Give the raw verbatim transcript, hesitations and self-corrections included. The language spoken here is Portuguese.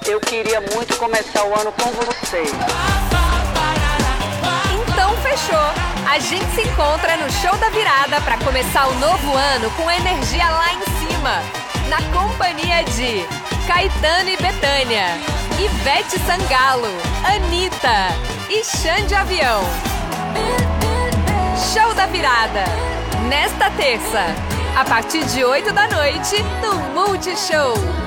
Eu queria muito começar o ano com vocês. Então fechou! A gente se encontra no Show da Virada para começar o novo ano com energia lá em cima. Na companhia de Caetano e Bethânia, Ivete Sangalo, Anitta e Xande Avião. Show da Virada, nesta terça, a partir de oito da noite, no Multishow.